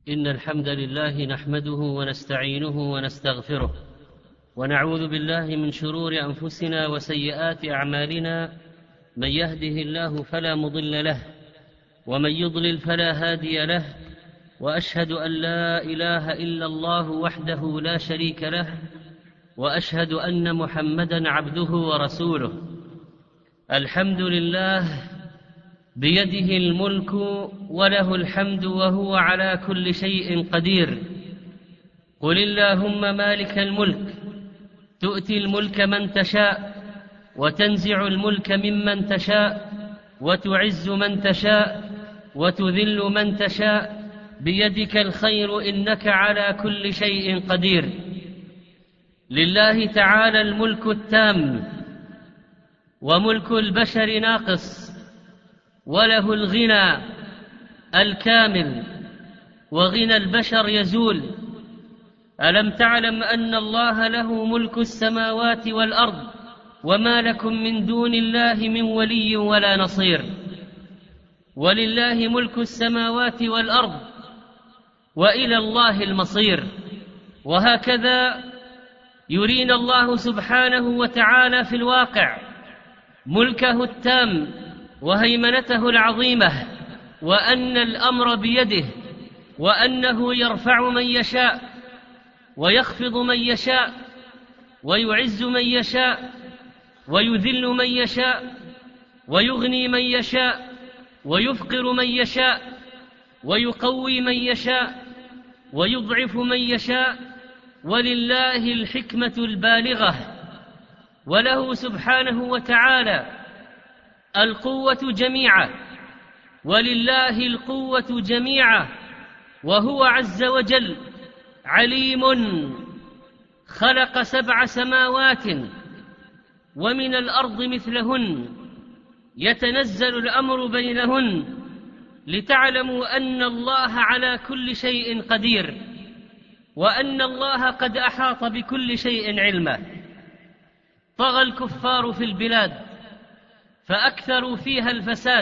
إن الحمد لله نحمده ونستعينه ونستغفره ونعوذ بالله من شرور أنفسنا وسيئات أعمالنا. من يهده الله فلا مضل له ومن يضلل فلا هادي له، وأشهد أن لا إله إلا الله وحده لا شريك له، وأشهد أن محمدا عبده ورسوله. الحمد لله بيده الملك وله الحمد وهو على كل شيء قدير. قل اللهم مالك الملك تؤتي الملك من تشاء وتنزع الملك ممن تشاء وتعز من تشاء وتذل من تشاء، بيدك الخير إنك على كل شيء قدير. لله تعالى الملك التام، وملك البشر ناقص، وله الغنى الكامل، وغنى البشر يزول. ألم تعلم أن الله له ملك السماوات والأرض وما لكم من دون الله من ولي ولا نصير؟ ولله ملك السماوات والأرض وإلى الله المصير. وهكذا يرينا الله سبحانه وتعالى في الواقع ملكه التام وهيمنته العظيمة، وأن الأمر بيده، وأنه يرفع من يشاء ويخفض من يشاء ويعز من يشاء ويذل من يشاء ويغني من يشاء ويفقر من يشاء ويقوي من يشاء ويضعف من يشاء. ولله الحكمة البالغة، وله سبحانه وتعالى القوة جميعا، ولله القوة جميعا. وهو عز وجل عليم خلق 7 سماوات ومن الأرض مثلهن، يتنزل الأمر بينهن لتعلموا أن الله على كل شيء قدير، وأن الله قد أحاط بكل شيء علما. طغى الكفار في البلاد فأكثروا فيها الفساد،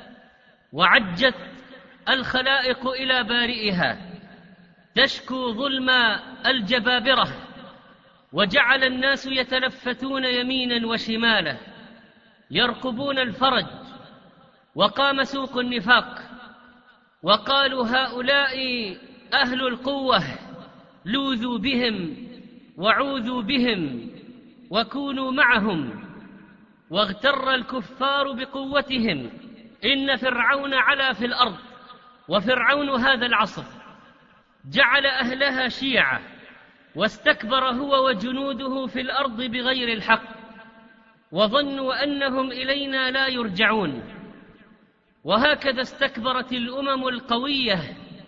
وعجت الخلائق إلى بارئها تشكو ظلم الجبابرة، وجعل الناس يتلفتون يمينا وشمالا يرقبون الفرج. وقام سوق النفاق وقالوا هؤلاء أهل القوة، لوذوا بهم وعوذوا بهم وكونوا معهم. واغتر الكفار بقوتهم. إن فرعون علا في الأرض، وفرعون هذا العصر جعل أهلها شيعا، واستكبر هو وجنوده في الأرض بغير الحق، وظنوا أنهم إلينا لا يرجعون. وهكذا استكبرت الأمم القوية.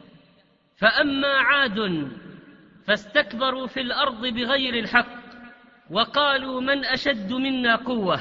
فأما عاد فاستكبروا في الأرض بغير الحق وقالوا من أشد منا قوة.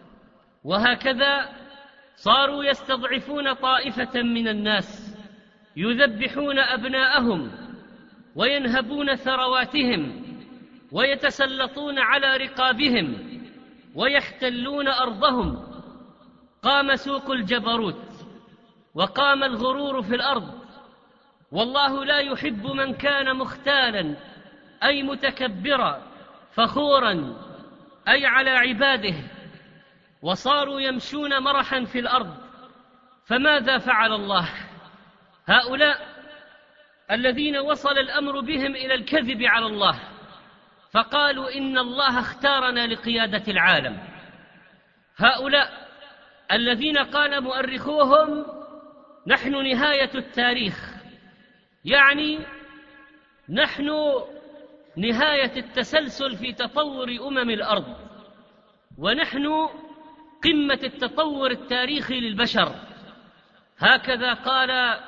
وهكذا صاروا يستضعفون طائفة من الناس، يذبحون أبناءهم وينهبون ثرواتهم ويتسلطون على رقابهم ويحتلون أرضهم. قام سوق الجبروت وقام الغرور في الأرض، والله لا يحب من كان مختالا أي متكبرا فخورا أي على عباده. وصاروا يمشون مرحا في الأرض. فماذا فعل الله؟ هؤلاء الذين وصل الأمر بهم إلى الكذب على الله، فقالوا إن الله اختارنا لقيادة العالم. هؤلاء الذين قال مؤرخوهم نحن نهاية التاريخ، يعني نحن نهاية التسلسل في تطور أمم الأرض، ونحن قمة التطور التاريخي للبشر. هكذا قال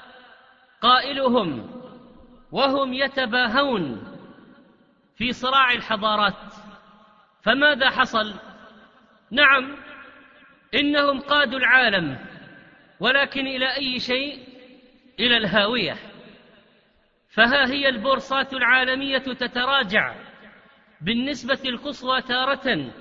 قائلهم وهم يتباهون في صراع الحضارات. فماذا حصل؟ نعم، إنهم قادوا العالم، ولكن إلى أي شيء؟ إلى الهاوية. فها هي البورصات العالمية تتراجع بالنسبة القصوى تارة،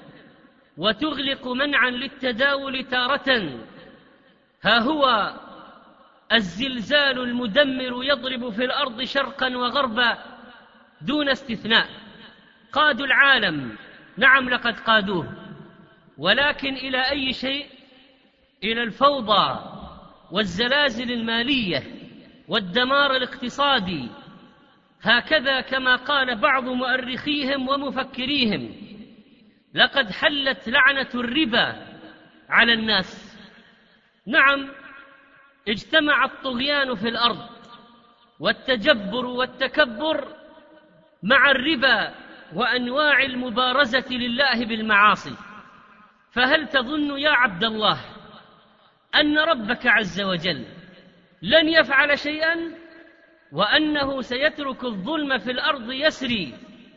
وتغلق منعا للتداول تارة. ها هو الزلزال المدمر يضرب في الأرض شرقا وغربا دون استثناء. قادوا العالم، نعم لقد قادوه، ولكن إلى أي شيء؟ إلى الفوضى والزلازل المالية والدمار الاقتصادي. هكذا كما قال بعض مؤرخيهم ومفكريهم: لقد حلت لعنة الربا على الناس. نعم، اجتمع الطغيان في الأرض والتجبر والتكبر مع الربا وأنواع المبارزة لله بالمعاصي. فهل تظن يا عبد الله أن ربك عز وجل لن يفعل شيئا، وأنه سيترك الظلم في الأرض يسري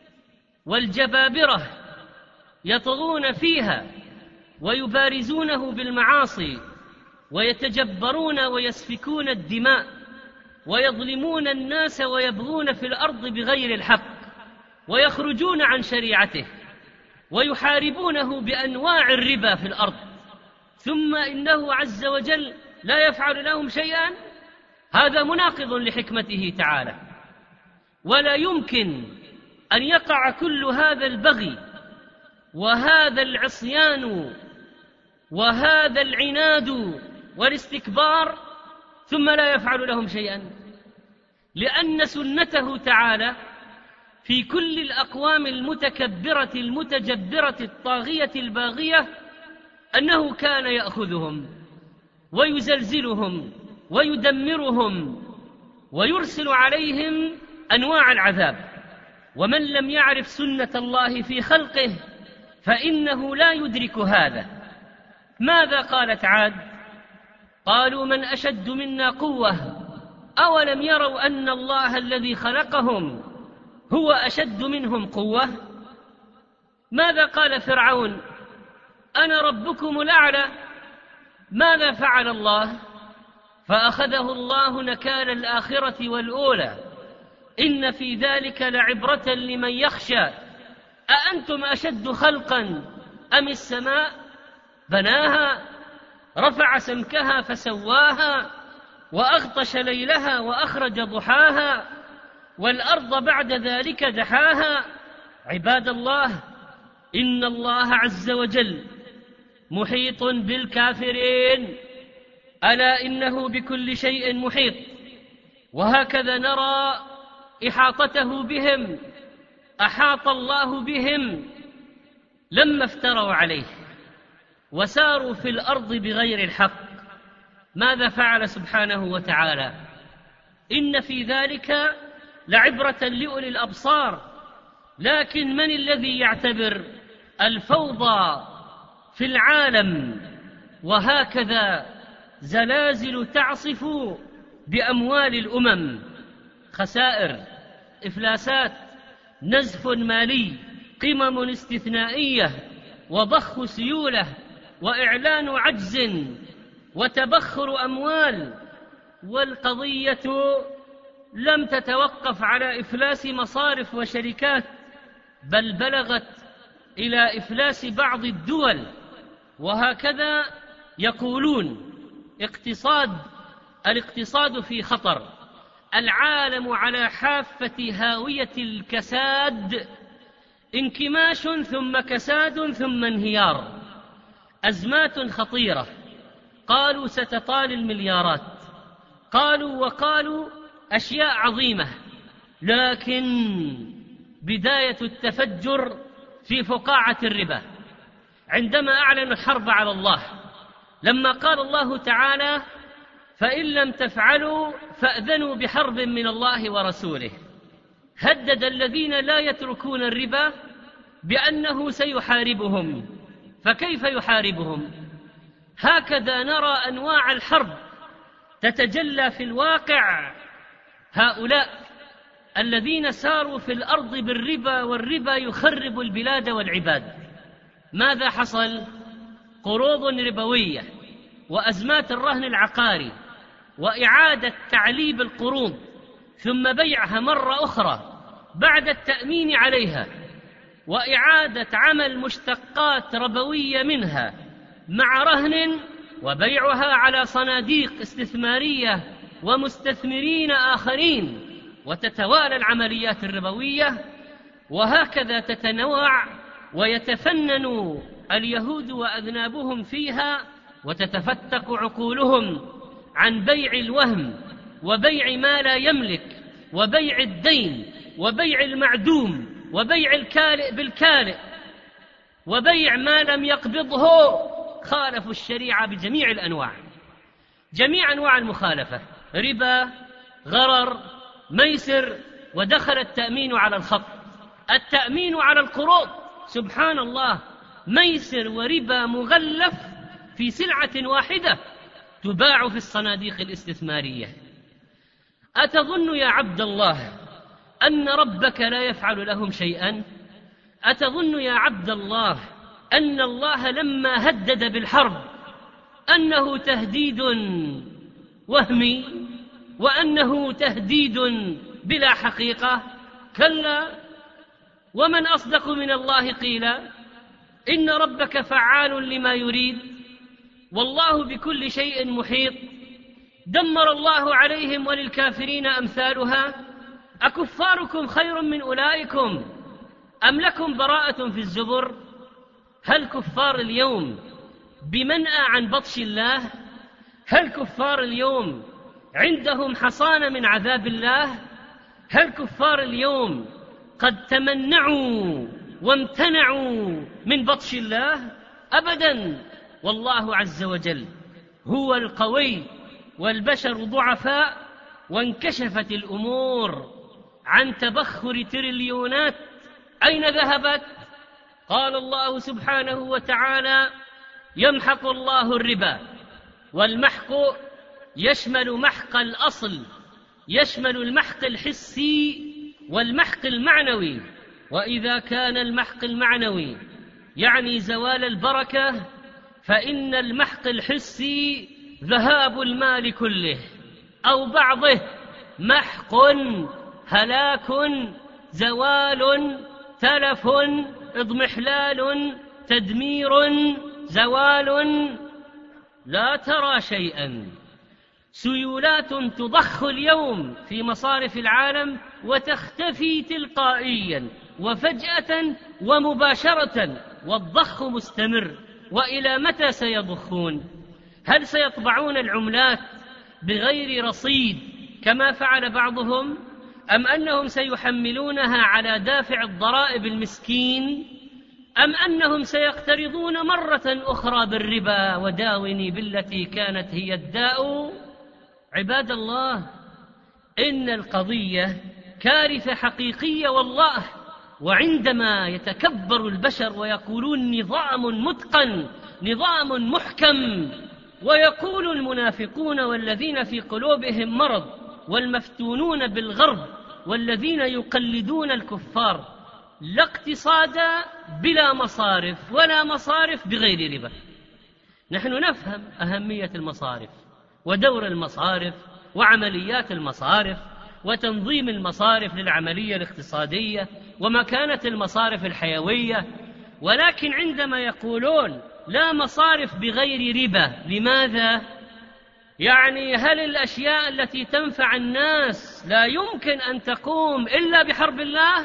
والجبابرة يطغون فيها ويبارزونه بالمعاصي ويتجبرون ويسفكون الدماء ويظلمون الناس ويبغون في الأرض بغير الحق ويخرجون عن شريعته ويحاربونه بأنواع الربا في الأرض، ثم إنه عز وجل لا يفعل لهم شيئا؟ هذا مناقض لحكمته تعالى. ولا يمكن أن يقع كل هذا البغي وهذا العصيان وهذا العناد والاستكبار ثم لا يفعل لهم شيئا، لأن سنته تعالى في كل الأقوام المتكبرة المتجبرة الطاغية الباغية أنه كان يأخذهم ويزلزلهم ويدمرهم ويرسل عليهم أنواع العذاب. ومن لم يعرف سنة الله في خلقه فإنه لا يدرك هذا. ماذا قالت عاد؟ قالوا: من أشد منا قوة أولم يروا أن الله الذي خلقهم هو أشد منهم قوة. ماذا قال فرعون؟ أنا ربكم الأعلى. ماذا فعل الله؟ فأخذه الله نكال الآخرة والأولى إن في ذلك لعبرة لمن يخشى. أأنتم أشد خلقا أم السماء بناها رفع سمكها فسواها وأغطش ليلها وأخرج ضحاها والأرض بعد ذلك دحاها. عباد الله، إن الله عز وجل محيط بالكافرين، ألا إنه بكل شيء محيط. وهكذا نرى إحاطته بهم، أحاط الله بهم لما افتروا عليه وساروا في الأرض بغير الحق. ماذا فعل سبحانه وتعالى؟ إن في ذلك لعبرة لأولي الأبصار. لكن من الذي يعتبر؟ الفوضى في العالم، وهكذا زلازل تعصف بأموال الأمم، خسائر، إفلاسات، نزف مالي، قمم استثنائية، وضخ سيولة، وإعلان عجز، وتبخر أموال. والقضية لم تتوقف على إفلاس مصارف وشركات، بل بلغت إلى إفلاس بعض الدول. وهكذا يقولون الاقتصاد في خطر، العالم على حافة هاوية الكساد، انكماش ثم كساد ثم انهيار، أزمات خطيرة. قالوا ستطال المليارات، وقالوا أشياء عظيمة، لكن بداية التفجر في فقاعة الربا عندما أعلنوا الحرب على الله، لما قال الله تعالى: فإن لم تفعلوا فأذنوا بحرب من الله ورسوله. هدد الذين لا يتركون الربا بأنه سيحاربهم. فكيف يحاربهم؟ هكذا نرى أنواع الحرب تتجلى في الواقع. هؤلاء الذين ساروا في الأرض بالربا، والربا يخرب البلاد والعباد، ماذا حصل؟ قروض ربوية، وأزمات الرهن العقاري، وإعادة تعليب القروض ثم بيعها مرة أخرى بعد التأمين عليها، وإعادة عمل مشتقات ربوية منها مع رهن، وبيعها على صناديق استثمارية ومستثمرين آخرين، وتتوالى العمليات الربوية، وهكذا تتنوع ويتفنن اليهود وأذنابهم فيها، وتتفتق عقولهم عن بيع الوهم وبيع ما لا يملك وبيع الدين وبيع المعدوم وبيع الكالئ بالكالئ وبيع ما لم يقبضه. خالفوا الشريعة بجميع الأنواع، جميع أنواع المخالفة، ربا، غرر، ميسر، ودخل التأمين على الخط، التأمين على القروض. سبحان الله، ميسر وربا مغلف في سلعة واحدة تباع في الصناديق الاستثمارية. أتظن يا عبد الله أن ربك لا يفعل لهم شيئا؟ أتظن يا عبد الله أن الله لما هدد بالحرب أنه تهديد وهمي وأنه تهديد بلا حقيقة؟ كلا، ومن أصدق من الله قيلا. إن ربك فعال لما يريد، والله بكل شيء محيط. دمر الله عليهم وللكافرين أمثالها. أكفاركم خير من أولئكم أم لكم براءة في الزبر؟ هل كفار اليوم بمنأى عن بطش الله؟ هل كفار اليوم عندهم حصانة من عذاب الله؟ هل كفار اليوم قد تمنعوا وامتنعوا من بطش الله؟ أبدا، والله عز وجل هو القوي والبشر ضعفاء، وانكشفت الأمور عن تبخر تريليونات. أين ذهبت؟ قال الله سبحانه وتعالى: يمحق الله الربا. والمحق يشمل محق الأصل، يشمل المحق الحسي والمحق المعنوي. وإذا كان المحق المعنوي يعني زوال البركة، فإن المحق الحسي ذهاب المال كله أو بعضه. محق هلاك، زوال، تلف، اضمحلال، تدمير، زوال. لا ترى شيئا. سيولات تضخ اليوم في مصارف العالم وتختفي تلقائيا وفجأة ومباشرة، والضخ مستمر. وإلى متى سيضخون؟ هل سيطبعون العملات بغير رصيد كما فعل بعضهم، أم أنهم سيحملونها على دافع الضرائب المسكين، أم أنهم سيقترضون مرة أخرى بالربا؟ وداوني بالتي كانت هي الداء. عباد الله، إن القضية كارثة حقيقية والله. وعندما يتكبر البشر ويقولون نظام متقن، نظام محكم، ويقول المنافقون والذين في قلوبهم مرض والمفتونون بالغرب والذين يقلدون الكفار: لا اقتصاد بلا مصارف، ولا مصارف بغير ربا. نحن نفهم أهمية المصارف ودور المصارف وعمليات المصارف وتنظيم المصارف للعملية الاقتصادية ومكانة المصارف الحيوية، ولكن عندما يقولون لا مصارف بغير ربا، لماذا؟ يعني هل الأشياء التي تنفع الناس لا يمكن أن تقوم إلا بحرب الله؟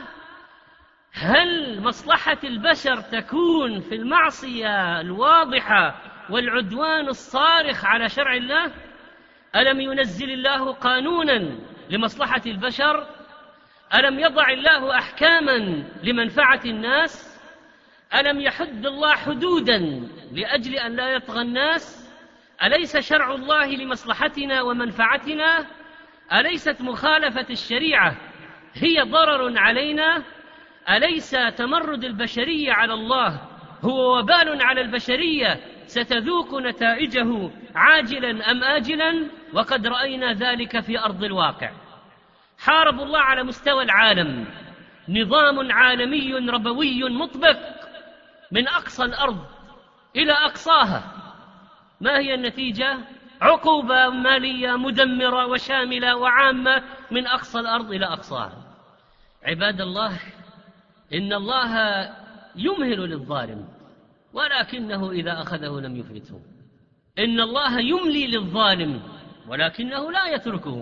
هل مصلحة البشر تكون في المعصية الواضحة والعدوان الصارخ على شرع الله؟ ألم ينزل الله قانونا لمصلحة البشر؟ ألم يضع الله أحكاما لمنفعة الناس؟ ألم يحد الله حدودا لأجل أن لا يطغى الناس؟ أليس شرع الله لمصلحتنا ومنفعتنا؟ أليست مخالفة الشريعة هي ضرر علينا؟ أليس تمرد البشرية على الله هو وبال على البشرية ستذوق نتائجه عاجلا أم آجلا؟ وقد رأينا ذلك في أرض الواقع. حارب الله على مستوى العالم نظام عالمي ربوي مطبق من أقصى الأرض إلى أقصاها. ما هي النتيجة؟ عقوبة مالية مدمرة وشاملة وعامة من أقصى الأرض إلى أقصاها. عباد الله، إن الله يمهل للظالم ولكنه إذا أخذه لم يفلته. إن الله يملي للظالم ولكنه لا يتركه.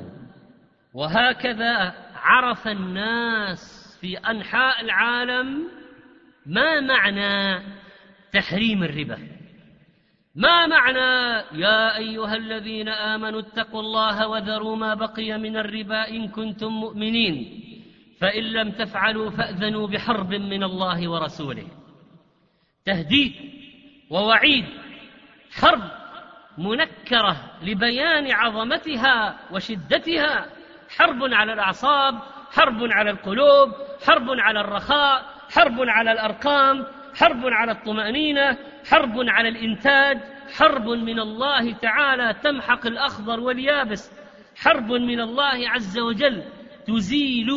وهكذا عرف الناس في أنحاء العالم ما معنى تحريم الربا، ما معنى يا أيها الذين آمنوا اتقوا الله وذروا ما بقي من الربا إن كنتم مؤمنين فإن لم تفعلوا فأذنوا بحرب من الله ورسوله. تهديد ووعيد، حرب منكرة لبيان عظمتها وشدتها، حرب على الأعصاب، حرب على القلوب، حرب على الرخاء، حرب على الأرقام، حرب على الطمأنينة، حرب على الإنتاج، حرب من الله تعالى تمحق الأخضر واليابس، حرب من الله عز وجل تزيل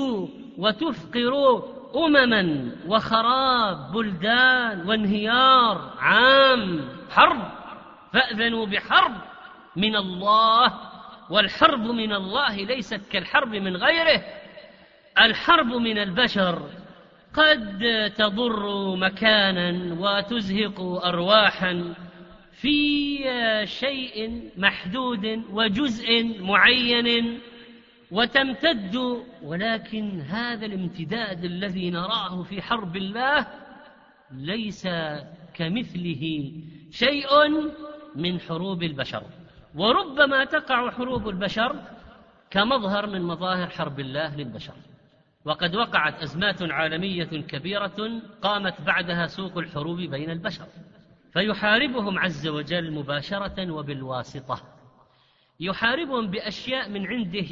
وتفقر أمما وخراب بلدان وانهيار عام. حرب، فأذنوا بحرب من الله. والحرب من الله ليست كالحرب من غيره. الحرب من البشر قد تضر مكانا وتزهق أرواحا في شيء محدود وجزء معين وتمتد، ولكن هذا الامتداد الذي نراه في حرب الله ليس كمثله شيء من حروب البشر. وربما تقع حروب البشر كمظهر من مظاهر حرب الله للبشر. وقد وقعت أزمات عالمية كبيرة قامت بعدها سوق الحروب بين البشر، فيحاربهم عز وجل مباشرة وبالواسطة، يحاربهم بأشياء من عنده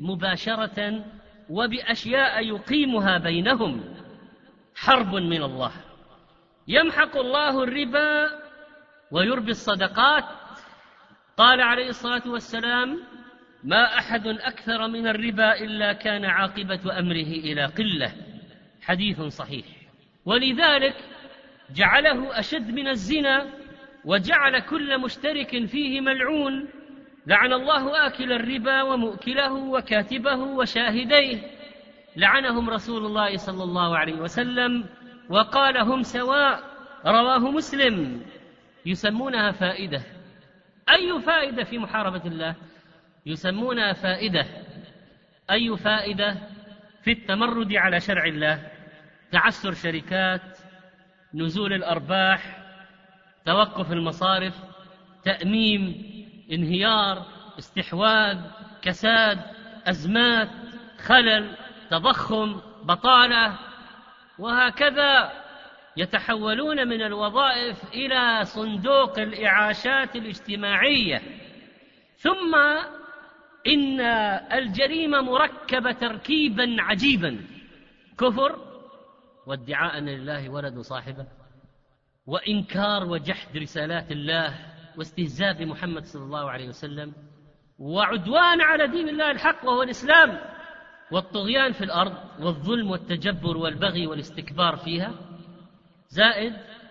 مباشرة وبأشياء يقيمها بينهم. حرب من الله. يمحق الله الربا ويربي الصدقات. قال عليه الصلاة والسلام: ما أحد أكثر من الربا إلا كان عاقبة أمره إلى قلة. حديث صحيح. ولذلك جعله أشد من الزنا، وجعل كل مشترك فيه ملعون. لعن الله آكل الربا ومؤكله وكاتبه وشاهديه، لعنهم رسول الله صلى الله عليه وسلم وقال: هم سواء. رواه مسلم. يسمونها فائدة. أي فائدة في محاربة الله؟ يسمونها فائدة. أي فائدة؟ في التمرد على شرع الله، تعثر شركات، نزول الأرباح، توقف المصارف، تأميم، انهيار، استحواذ، كساد، أزمات، خلل، تضخم، بطالة، وهكذا يتحولون من الوظائف إلى صندوق الإعاشات الاجتماعية. ثم إن الجريمة مركبة تركيبا عجيبا: كفر، وادعاء أن لله ولد صاحبه، وإنكار وجحد رسالات الله، واستهزاء بمحمد صلى الله عليه وسلم، وعدوان على دين الله الحق وهو الإسلام، والطغيان في الأرض، والظلم والتجبر والبغي والاستكبار فيها، زائد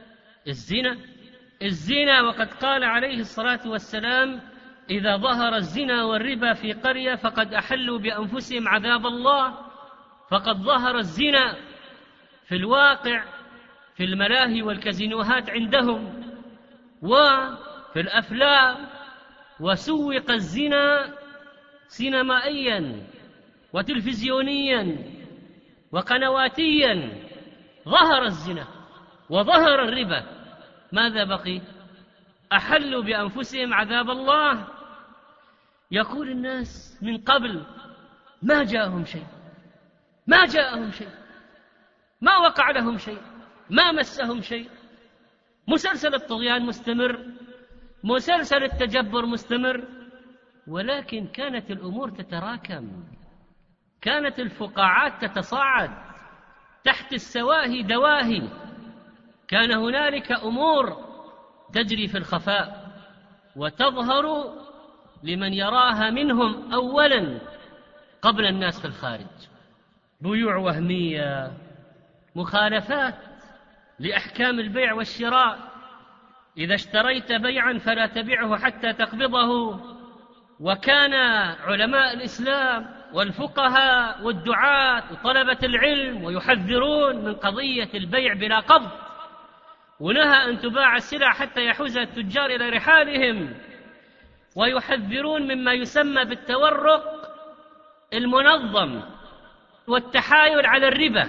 الزنا. وقد قال عليه الصلاة والسلام: إذا ظهر الزنا والربا في قرية فقد أحلوا بأنفسهم عذاب الله. فقد ظهر الزنا في الواقع في الملاهي والكازينوهات عندهم وفي الأفلام، وسوق الزنا سينمائيا وتلفزيونيا وقنواتيا. ظهر الزنا وظهر الربا، ماذا بقي؟ أحلوا بأنفسهم عذاب الله. يقول الناس من قبل: ما جاءهم شيء، ما جاءهم شيء، ما وقع لهم شيء، ما مسهم شيء. مسلسل الطغيان مستمر، مسلسل التجبر مستمر، ولكن كانت الأمور تتراكم، كانت الفقاعات تتصاعد، تحت السواهي دواهي. كان هنالك أمور تجري في الخفاء وتظهر لمن يراها منهم أولا قبل الناس في الخارج. بيوع وهمية، مخالفات لأحكام البيع والشراء. إذا اشتريت بيعا فلا تبيعه حتى تقبضه. وكان علماء الإسلام والفقهاء والدعاة وطلبة العلم ويحذرون من قضية البيع بلا قبض، ونهى أن تباع السلع حتى يحوزها التجار إلى رحالهم. ويحذرون مما يسمى بالتورق المنظم والتحايل على الربا.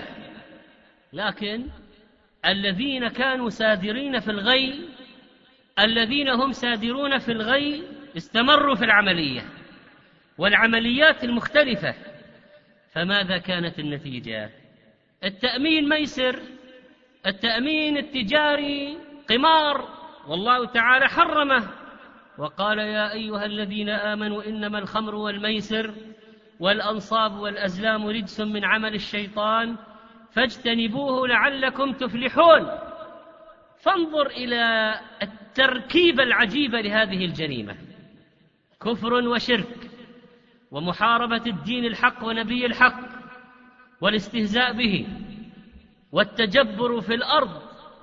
لكن الذين كانوا سادرين في الغي، الذين هم سادرون في الغي، استمروا في العملية والعمليات المختلفة. فماذا كانت النتيجة؟ التأمين ميسر، التأمين التجاري قمار، والله تعالى حرمه وقال: يا أيها الذين آمنوا إنما الخمر والميسر والأنصاب والأزلام رجس من عمل الشيطان فاجتنبوه لعلكم تفلحون. فانظر إلى التركيبة العجيبة لهذه الجريمة: كفر وشرك ومحاربة الدين الحق ونبي الحق والاستهزاء به والتجبر في الأرض،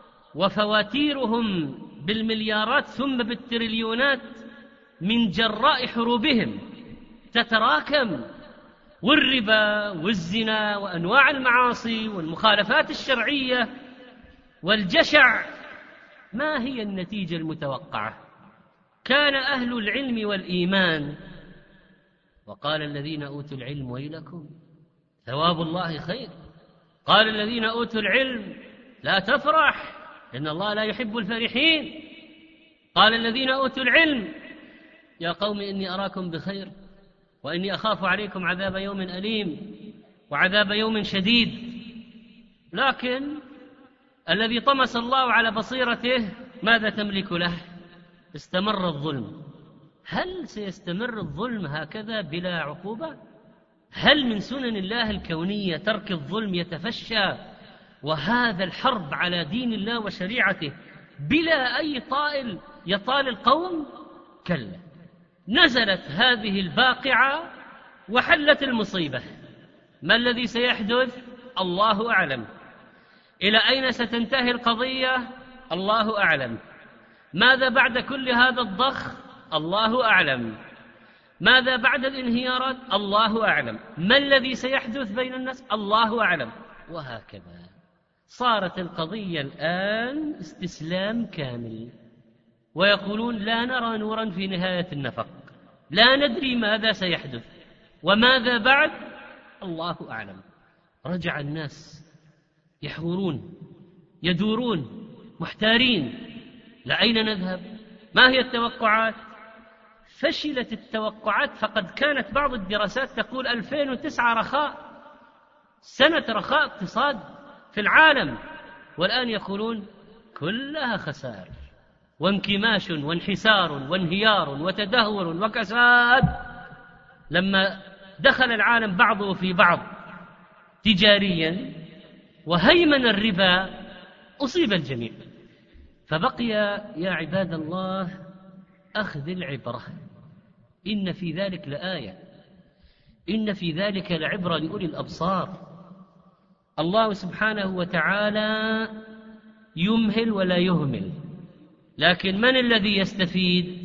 وفواتيرهم بالمليارات ثم بالتريليونات من جراء حروبهم تتراكم، والربا والزنا وأنواع المعاصي والمخالفات الشرعية والجشع. ما هي النتيجة المتوقعة؟ كان أهل العلم والإيمان، وقال الذين أوتوا العلم ويلكم ثواب الله خير. قال الذين أوتوا العلم لا تفرح إن الله لا يحب الفرحين. قال الذين أوتوا العلم يا قوم إني أراكم بخير وإني أخاف عليكم عذاب يوم أليم وعذاب يوم شديد. لكن الذي طمس الله على بصيرته ماذا تملك له؟ استمر الظلم. هل سيستمر الظلم هكذا بلا عقوبة؟ هل من سنن الله الكونية ترك الظلم يتفشى وهذا الحرب على دين الله وشريعته بلا أي طائل يطال القوم؟ كلا. نزلت هذه الباقعة وحلت المصيبة. ما الذي سيحدث؟ الله أعلم. إلى أين ستنتهي القضية؟ الله أعلم. ماذا بعد كل هذا الضخ؟ الله أعلم. ماذا بعد الانهيارات؟ الله أعلم. ما الذي سيحدث بين الناس؟ الله أعلم. وهكذا صارت القضية الآن استسلام كامل، ويقولون لا نرى نورا في نهاية النفق، لا ندري ماذا سيحدث وماذا بعد، الله أعلم. رجع الناس يحورون يدورون محتارين، لأين نذهب؟ ما هي التوقعات؟ فشلت التوقعات، فقد كانت بعض الدراسات تقول 2009 رخاء، سنة رخاء اقتصاد في العالم، والآن يقولون كلها خسائر وانكماش وانحسار وانهيار وتدهور وكساد. لما دخل العالم بعضه في بعض تجاريا وهيمن الربا أصيب الجميع. فبقي يا عباد الله أخذ العبرة. إن في ذلك لآية، إن في ذلك لعبرة لأولي الأبصار. الله سبحانه وتعالى يمهل ولا يهمل، لكن من الذي يستفيد؟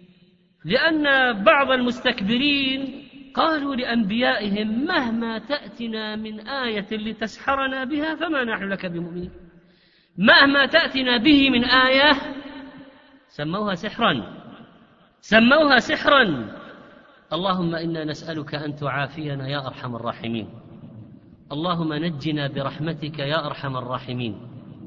لأن بعض المستكبرين قالوا لأنبيائهم مهما تأتنا من آية لتسحرنا بها فما نحن لك بمؤمنين. مهما تأتنا به من آية سموها سحرا، سموها سحرا. اللهم إنا نسألك أن تعافينا يا أرحم الراحمين، اللهم نجنا برحمتك يا أرحم الراحمين،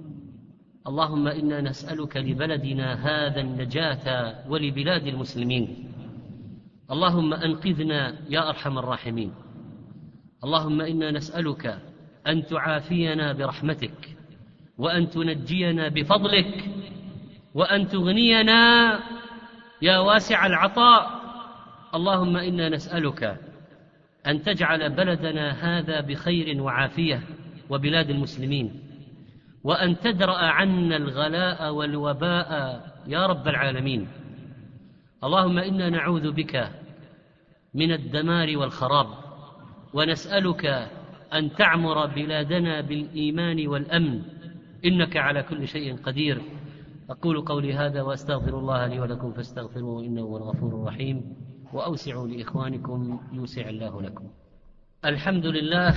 اللهم إنا نسألك لبلدنا هذا النجاة ولبلاد المسلمين، اللهم أنقذنا يا أرحم الراحمين، اللهم إنا نسألك أن تعافينا برحمتك وأن تنجينا بفضلك وأن تغنينا يا واسع العطاء. اللهم إنا نسألك أن تجعل بلدنا هذا بخير وعافية وبلاد المسلمين، وأن تدرأ عنا الغلاء والوباء يا رب العالمين. اللهم إنا نعوذ بك من الدمار والخراب، ونسألك أن تعمر بلادنا بالإيمان والأمن، إنك على كل شيء قدير. أقول قولي هذا وأستغفر الله لي ولكم فاستغفروه إنه هو الغفور الرحيم، وأوسعوا لإخوانكم يوسع الله لكم. الحمد لله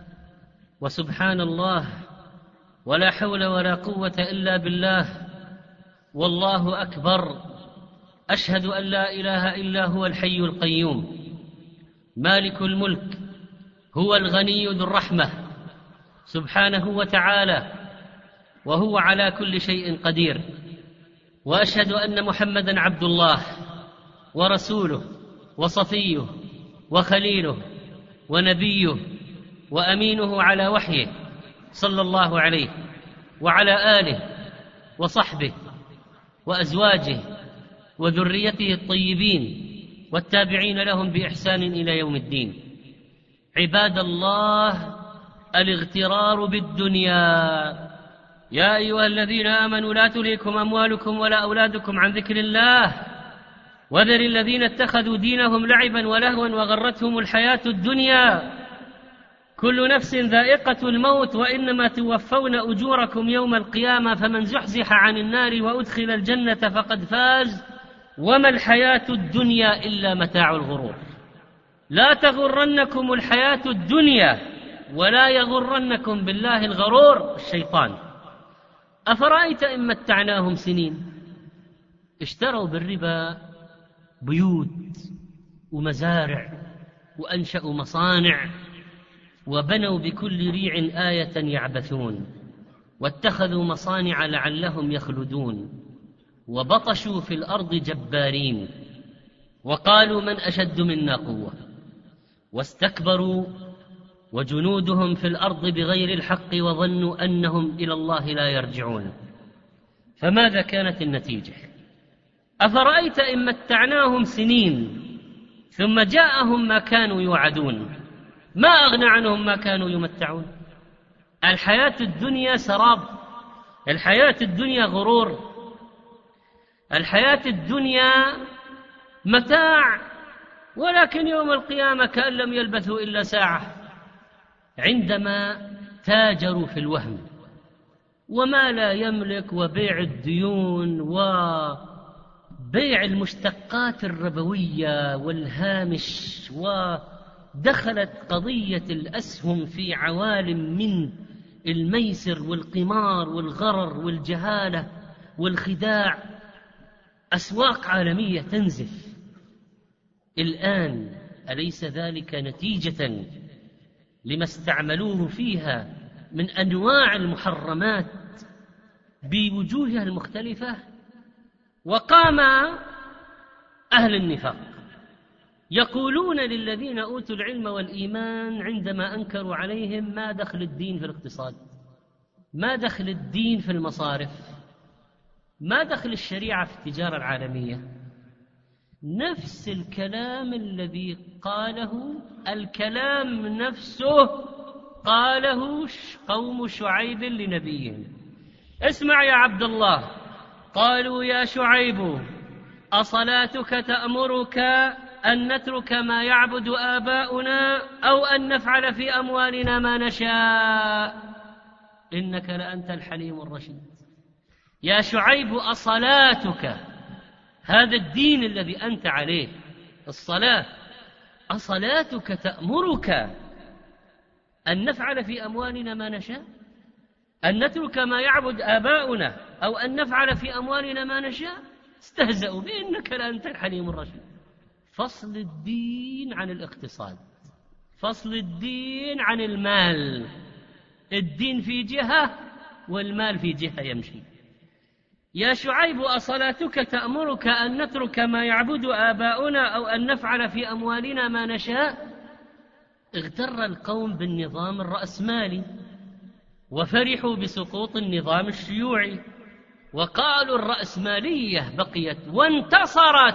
وسبحان الله ولا حول ولا قوة إلا بالله، والله أكبر، أشهد أن لا إله إلا هو الحي القيوم مالك الملك، هو الغني ذو الرحمة سبحانه وتعالى، وهو على كل شيء قدير. وأشهد أن محمدًا عبد الله ورسوله وصفيه وخليله ونبيه وأمينه على وحيه، صلى الله عليه وعلى آله وصحبه وأزواجه وذريته الطيبين والتابعين لهم بإحسان إلى يوم الدين. عباد الله، الاغترار بالدنيا. يا أيها الذين آمنوا لا تلهكم أموالكم ولا أولادكم عن ذكر الله وذر الذين اتخذوا دينهم لعبا ولهوا وغرتهم الحياة الدنيا، كل نفس ذائقة الموت وإنما توفون أجوركم يوم القيامة، فمن زحزح عن النار وأدخل الجنة فقد فاز، وما الحياة الدنيا إلا متاع الغرور. لا تغرنكم الحياة الدنيا ولا يغرنكم بالله الغرور الشيطان. أفرأيت إن متعناهم سنين، اشتروا بالربا بيوت ومزارع وأنشأوا مصانع وبنوا بكل ريع آية يعبثون، واتخذوا مصانع لعلهم يخلدون، وبطشوا في الأرض جبارين، وقالوا من أشد منا قوة، واستكبروا وجنودهم في الأرض بغير الحق وظنوا أنهم إلى الله لا يرجعون. فماذا كانت النتيجة؟ أفرأيت إن متعناهم سنين ثم جاءهم ما كانوا يوعدون، ما أغنى عنهم ما كانوا يمتعون. الحياة الدنيا سراب، الحياة الدنيا غرور، الحياة الدنيا متاع، ولكن يوم القيامة كأن لم يلبثوا إلا ساعة، عندما تاجروا في الوهم وما لا يملك، وبيع الديون وبيع المشتقات الربوية والهامش، ودخلت قضية الأسهم في عوالم من الميسر والقمار والغرر والجهالة والخداع، أسواق عالمية تنزف الآن. أليس ذلك نتيجة لما استعملوه فيها من أنواع المحرمات بوجوهها المختلفة؟ وقام أهل النفاق يقولون للذين أوتوا العلم والإيمان عندما أنكروا عليهم: ما دخل الدين في الاقتصاد؟ ما دخل الدين في المصارف؟ ما دخل الشريعة في التجارة العالمية؟ نفس الكلام الذي قاله، الكلام نفسه قاله قوم شعيب لنبيهم. اسمع يا عبد الله، قالوا يا شعيب أصلاتك تأمرك أن نترك ما يعبد آباؤنا أو أن نفعل في أموالنا ما نشاء إنك لأنت الحليم الرشيد. يا شعيب أصلاتك، هذا الدين الذي أنت عليه، الصلاة، أصلاتك تأمرك أن نفعل في أموالنا ما نشاء، أن نترك ما يعبد آباؤنا أو أن نفعل في أموالنا ما نشاء؟ استهزأوا بإنك لأنت الحليم الرشيد. فصل الدين عن الاقتصاد، فصل الدين عن المال، الدين في جهة والمال في جهة يمشي. يا شعيب أصلاتك تأمرك أن نترك ما يعبد آباؤنا أو أن نفعل في أموالنا ما نشاء؟ اغتر القوم بالنظام الرأسمالي وفرحوا بسقوط النظام الشيوعي، وقالوا الرأسمالية بقيت وانتصرت.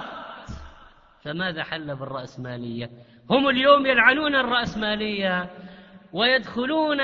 فماذا حل بالرأسمالية؟ هم اليوم يلعنون الرأسمالية ويدخلون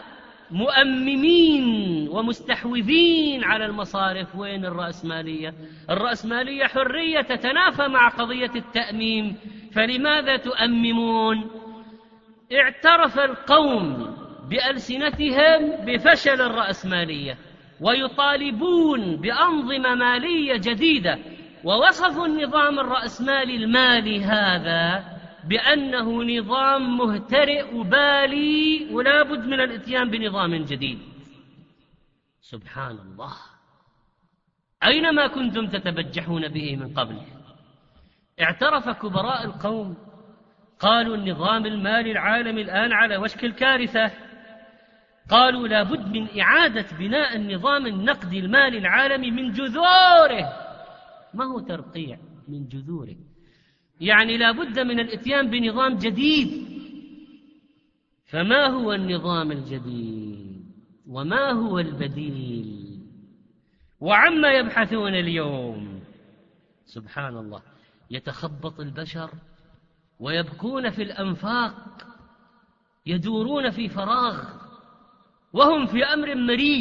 مؤممين ومستحوذين على المصارف. وين الرأسمالية؟ الرأسمالية حرية تتنافى مع قضية التأميم، فلماذا تؤممون؟ اعترف القوم بألسنتهم بفشل الرأسمالية ويطالبون بأنظمة مالية جديدة، ووصفوا النظام الرأسمالي المالي هذا بأنه نظام مهترئ وبالي ولا بد من الاتيان بنظام جديد. سبحان الله، أينما كنتم تتبجحون به من قبل اعترف كبراء القوم قالوا النظام المالي العالمي الآن على وشك الكارثة، قالوا لا بد من إعادة بناء النظام النقدي المالي العالمي من جذوره. ما هو ترقيع، من جذوره، يعني لا بد من الإتيان بنظام جديد. فما هو النظام الجديد وما هو البديل وعما يبحثون اليوم؟ سبحان الله، يتخبط البشر ويبكون في الأنفاق، يدورون في فراغ وهم في أمر مريج،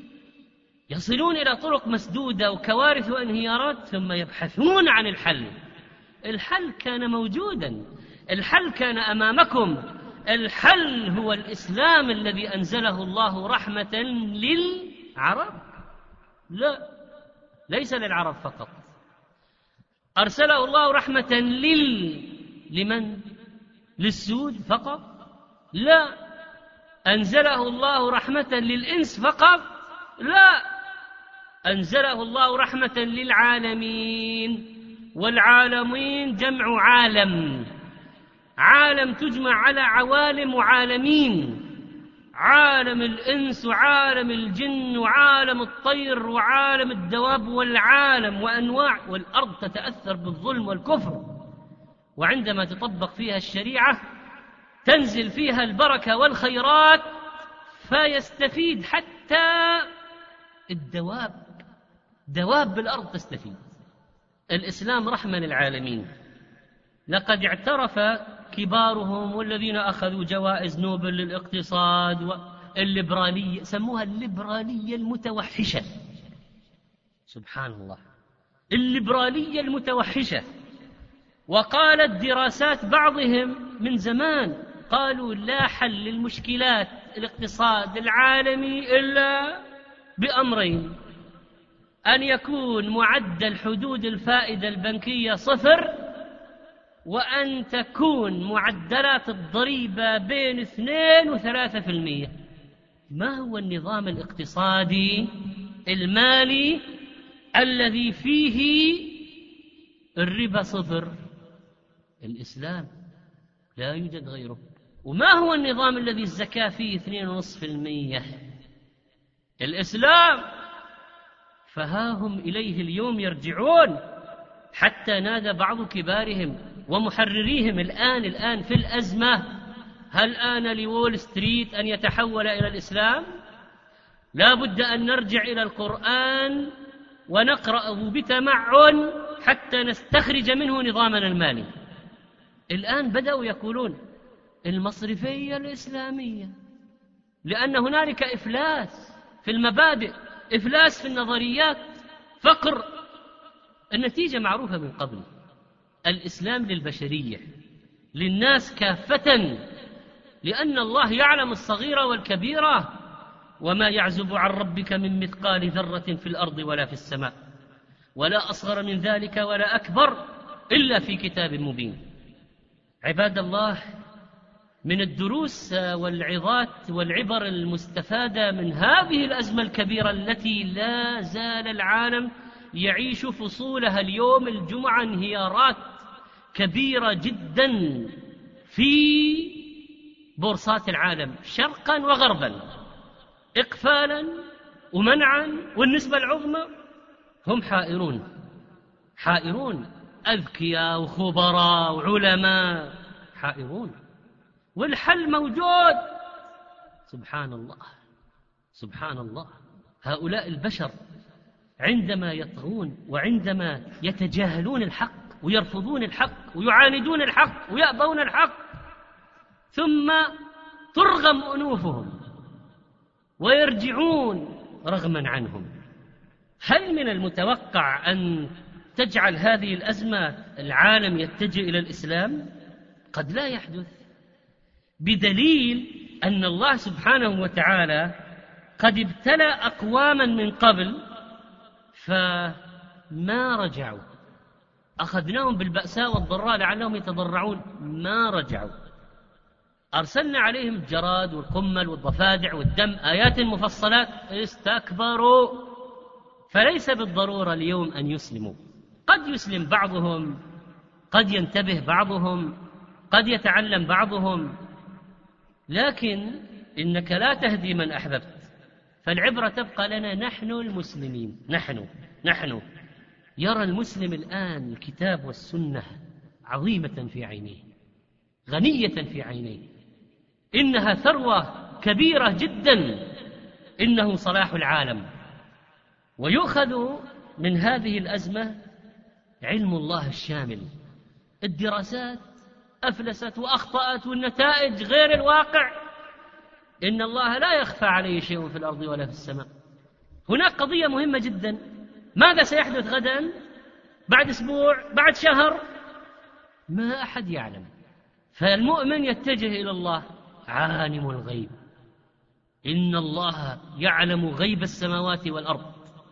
يصلون إلى طرق مسدودة وكوارث وانهيارات ثم يبحثون عن الحل. الحل كان موجودا، الحل كان أمامكم، الحل هو الإسلام الذي أنزله الله رحمة للعرب. لا، ليس للعرب فقط، أرسله الله رحمة لمن؟ للسود فقط؟ لا، أنزله الله رحمة للإنس فقط؟ لا، أنزله الله رحمة للعالمين. والعالمين جمع عالم، عالم تجمع على عوالم وعالمين، عالم الإنس وعالم الجن وعالم الطير وعالم الدواب والعالم وأنواع. والأرض تتأثر بالظلم والكفر، وعندما تطبق فيها الشريعة تنزل فيها البركة والخيرات، فيستفيد حتى الدواب، دواب الأرض تستفيد. الإسلام رحمة للعالمين. لقد اعترف كبارهم والذين أخذوا جوائز نوبل للاقتصاد والليبرالية، سموها الليبرالية المتوحشة. سبحان الله، الليبرالية المتوحشة. وقالت دراسات بعضهم من زمان، قالوا لا حل للمشكلات الاقتصاد العالمي إلا بأمرين: أن يكون معدل حدود الفائدة البنكية 0، وأن تكون معدلات الضريبة بين 2 و 3%. ما هو النظام الاقتصادي المالي الذي فيه الربا 0؟ الإسلام، لا يوجد غيره. وما هو النظام الذي الزكاة فيه 2.5%؟ الإسلام. فها هم إليه اليوم يرجعون، حتى نادى بعض كبارهم ومحرريهم الآن في الأزمة: هل آن لوول ستريت أن يتحول إلى الإسلام؟ لا بد أن نرجع إلى القرآن ونقرأه بتمعن حتى نستخرج منه نظامنا المالي. الآن بدأوا يقولون المصرفية الإسلامية، لأن هنالك إفلاس في المبادئ، إفلاس في النظريات، فقر. النتيجة معروفة من قبل: الإسلام للبشرية، للناس كافة، لأن الله يعلم الصغيرة والكبيرة، وما يعزب عن ربك من مثقال ذرة في الأرض ولا في السماء، ولا أصغر من ذلك ولا أكبر إلا في كتاب مبين. عباد الله، من الدروس والعظات والعبر المستفادة من هذه الأزمة الكبيرة التي لا زال العالم يعيش فصولها اليوم، الجمعة، انهيارات كبيرة جدا في بورصات العالم شرقا وغربا، إقفالا ومنعا، والنسبة العظمى هم حائرون، أذكياء وخبراء وعلماء حائرون، والحل موجود. سبحان الله. هؤلاء البشر عندما يطغون وعندما يتجاهلون الحق ويرفضون الحق ويعاندون الحق ويأبون الحق، ثم ترغم أنوفهم ويرجعون رغما عنهم. هل من المتوقع أن تجعل هذه الأزمة العالم يتجه إلى الإسلام؟ قد لا يحدث، بدليل أن الله سبحانه وتعالى قد ابتلى أقواما من قبل فما رجعوا، أخذناهم بالبأساء والضراء لعلهم يتضرعون، ما رجعوا. أرسلنا عليهم الجراد والقمل والضفادع والدم، آيات مفصلات، استكبروا. فليس بالضرورة اليوم أن يسلموا، قد يسلم بعضهم قد ينتبه بعضهم، قد يتعلم بعضهم، لكن إنك لا تهدي من أحببت. فالعبرة تبقى لنا نحن المسلمين. نحن يرى المسلم الآن الكتاب والسنة عظيمة في عينيه، غنية في عينيه، إنها ثروة كبيرة جدا، إنه صلاح العالم. ويؤخذ من هذه الأزمة علم الله الشامل. الدراسات أفلست وأخطأت والنتائج غير الواقع. إن الله لا يخفى عليه شيء في الأرض ولا في السماء. هناك قضية مهمة جدا، ماذا سيحدث غدا، بعد أسبوع، بعد شهر، ما أحد يعلم. فالمؤمن يتجه إلى الله، عالم الغيب، إن الله يعلم غيب السماوات والأرض.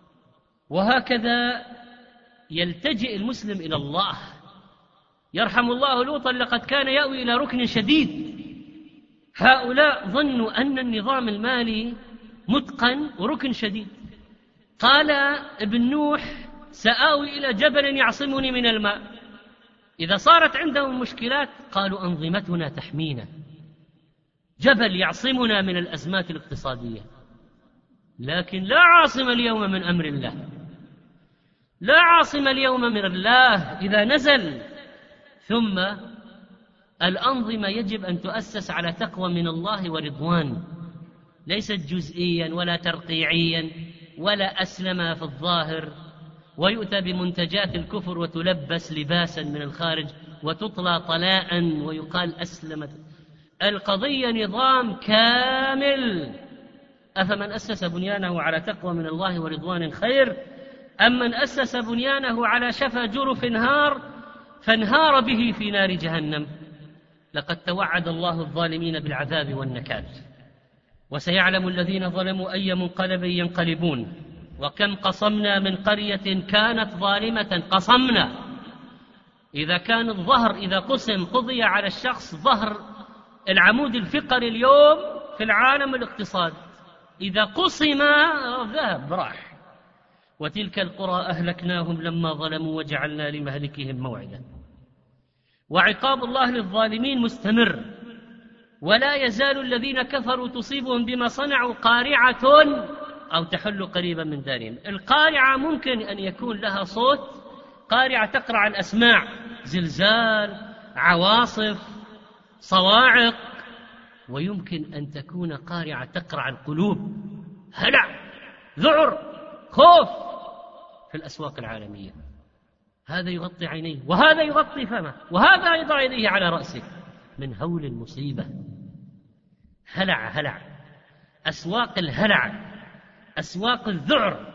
وهكذا يلتجئ المسلم إلى الله. يرحم الله لوطا، لقد كان يأوي إلى ركن شديد. هؤلاء ظنوا أن النظام المالي متقن وركن شديد. قال ابن نوح سآوي إلى جبل يعصمني من الماء. إذا صارت عندهم مشكلات قالوا أنظمتنا تحمينا، جبل يعصمنا من الأزمات الاقتصادية. لكن لا عاصم اليوم من أمر الله، لا عاصم اليوم من الله إذا نزل. ثم الأنظمة يجب أن تؤسس على تقوى من الله ورضوان، ليست جزئيا ولا ترقيعيا ولا أسلم في الظاهر، ويؤتى بمنتجات الكفر وتلبس لباسا من الخارج وتطلى طلاء ويقال أسلمت. القضية نظام كامل. أفمن أسس بنيانه على تقوى من الله ورضوان خير أم من أسس بنيانه على شفا جرف نهار فانهار به في نار جهنم. لقد توعد الله الظالمين بالعذاب والنكال، وسيعلم الذين ظلموا أي منقلب ينقلبون. وكم قصمنا من قرية كانت ظالمة. قصمنا، إذا كان الظهر إذا قسم قضي على الشخص ظهر العمود الفقري اليوم في العالم الاقتصاد، إذا قسم ذهب راح. وتلك القرى أهلكناهم لما ظلموا وجعلنا لمهلكهم موعدا. وعقاب الله للظالمين مستمر، ولا يزال الذين كفروا تصيبهم بما صنعوا قارعة أو تحل قريبا من دارهم. القارعة ممكن أن يكون لها صوت، قارعة تقرع الأسماع، زلزال، عواصف، صواعق، ويمكن أن تكون قارعة تقرع القلوب، هلع، ذعر، خوف في الأسواق العالمية. هذا يغطي عينيه وهذا يغطي فمه وهذا يضع يديه على رأسه من هول المصيبة. هلع، أسواق الهلع، أسواق الذعر،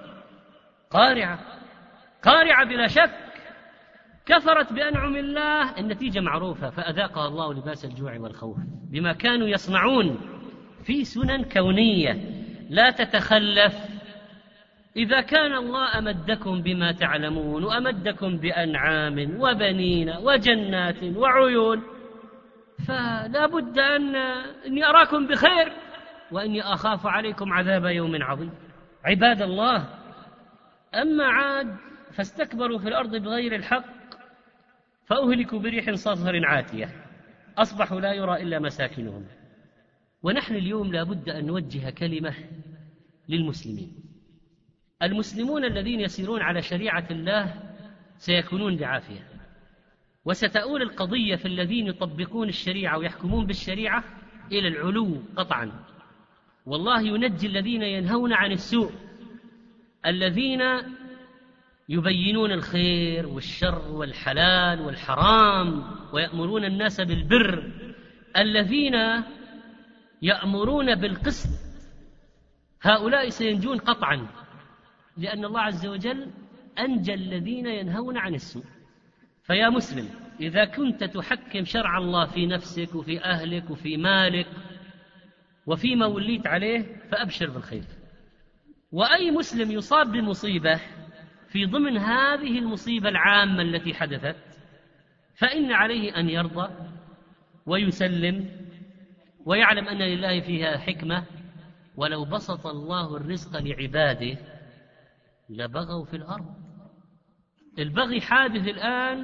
قارعة بلا شك. كفرت بأنعم الله، النتيجة معروفة، فأذاقها الله لباس الجوع والخوف بما كانوا يصنعون في سنن كونية لا تتخلف. إذا كان الله أمدكم بما تعلمون وأمدكم بأنعام وبنين وجنات وعيون، فلا بد أني أراكم بخير وأني أخاف عليكم عذاب يوم عظيم. عباد الله، أما عاد فاستكبروا في الأرض بغير الحق فأهلكوا بريح صرصر عاتية أصبحوا لا يرى إلا مساكنهم. ونحن اليوم لا بد أن نوجه كلمة للمسلمين. المسلمون الذين يسيرون على شريعة الله سيكونون بعافية، وستؤول القضية في الذين يطبقون الشريعة ويحكمون بالشريعة إلى العلو قطعا. والله ينجي الذين ينهون عن السوء، الذين يبينون الخير والشر والحلال والحرام ويأمرون الناس بالبر، الذين يأمرون بالقسط، هؤلاء سينجون قطعا، لأن الله عز وجل أنجى الذين ينهون عن السوء. فيا مسلم، إذا كنت تحكم شرع الله في نفسك وفي أهلك وفي مالك وفيما وليت عليه فأبشر بالخير. وأي مسلم يصاب بمصيبة في ضمن هذه المصيبة العامة التي حدثت فإن عليه أن يرضى ويسلم ويعلم أن لله فيها حكمة. ولو بسط الله الرزق لعباده لبغوا في الأرض. البغي حادث الآن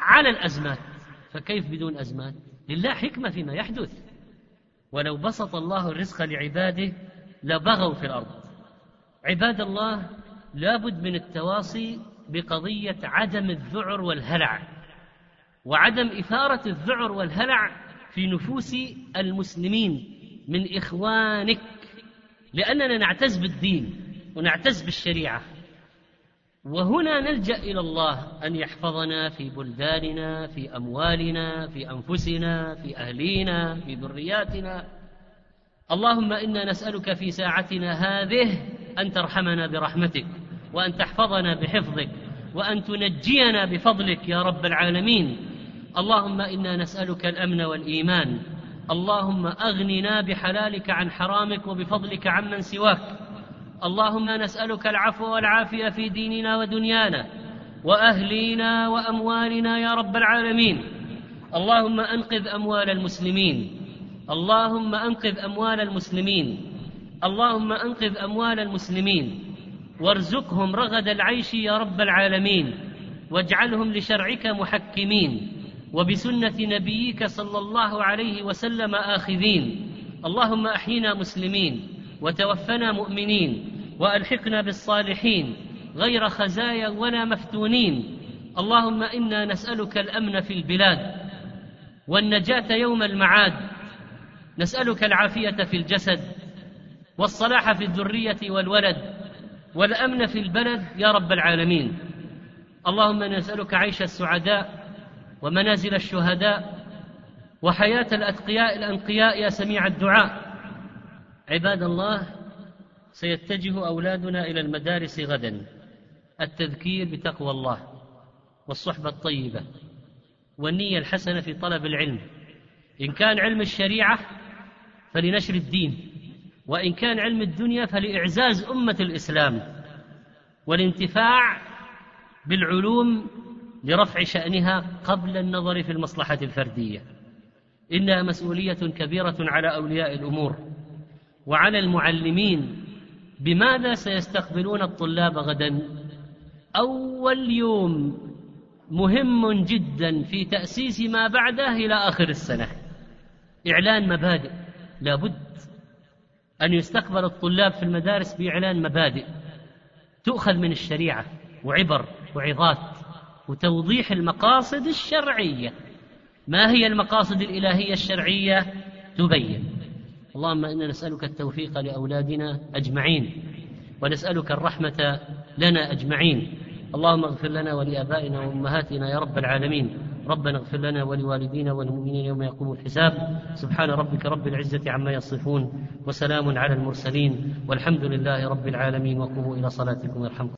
على الأزمات. فكيف بدون أزمات؟ لله حكمة فيما يحدث. ولو بسط الله الرزق لعباده لبغوا في الأرض. عباد الله، لابد من التواصي بقضية عدم الذعر والهلع، وعدم إثارة الذعر والهلع في نفوس المسلمين من إخوانك، لأننا نعتز بالدين ونعتز بالشريعة. وهنا نلجأ إلى الله أن يحفظنا في بلداننا، في أموالنا، في أنفسنا، في أهلينا، في ذرياتنا. اللهم إنا نسألك في ساعتنا هذه أن ترحمنا برحمتك، وأن تحفظنا بحفظك، وأن تنجينا بفضلك يا رب العالمين. اللهم إنا نسألك الأمن والإيمان. اللهم أغننا بحلالك عن حرامك وبفضلك عمن سواك. اللهم نسألك العفو والعافية في ديننا ودنيانا وأهلينا وأموالنا يا رب العالمين. اللهم أنقذ أموال المسلمين، اللهم أنقذ أموال المسلمين، اللهم أنقذ أموال المسلمين، وارزقهم رغد العيش يا رب العالمين، واجعلهم لشرعك محكمين وبسنة نبيك صلى الله عليه وسلم آخذين. اللهم أحينا مسلمين وتوفنا مؤمنين، وألحقنا بالصالحين غير خزايا ولا مفتونين. اللهم إنا نسألك الأمن في البلاد والنجاة يوم المعاد، نسألك العافية في الجسد والصلاح في الذرية والولد والأمن في البلد يا رب العالمين. اللهم نسألك عيش السعداء ومنازل الشهداء وحياة الأتقياء الأنقياء يا سميع الدعاء. عباد الله، سيتجه أولادنا إلى المدارس غدا. التذكير بتقوى الله والصحبة الطيبة والنية الحسنة في طلب العلم، إن كان علم الشريعة فلنشر الدين، وإن كان علم الدنيا فلإعزاز أمة الإسلام، والانتفاع بالعلوم لرفع شأنها قبل النظر في المصلحة الفردية. إنها مسؤولية كبيرة على أولياء الأمور وعلى المعلمين. بماذا سيستقبلون الطلاب غدا؟ أول يوم مهم جدا في تأسيس ما بعده إلى آخر السنة، إعلان مبادئ. لابد أن يستقبل الطلاب في المدارس بإعلان مبادئ تؤخذ من الشريعة وعبر وعظات وتوضيح المقاصد الشرعية. ما هي المقاصد الإلهية الشرعية؟ تبين. اللهم إنا نسألك التوفيق لأولادنا أجمعين، ونسألك الرحمة لنا أجمعين. اللهم اغفر لنا ولآبائنا وأمهاتنا يا رب العالمين. ربنا اغفر لنا ولوالدينا والمؤمنين يوم يقوم الحساب. سبحان ربك رب العزة عما يصفون، وسلام على المرسلين، والحمد لله رب العالمين. وقوموا إلى صلاتكم يرحمكم.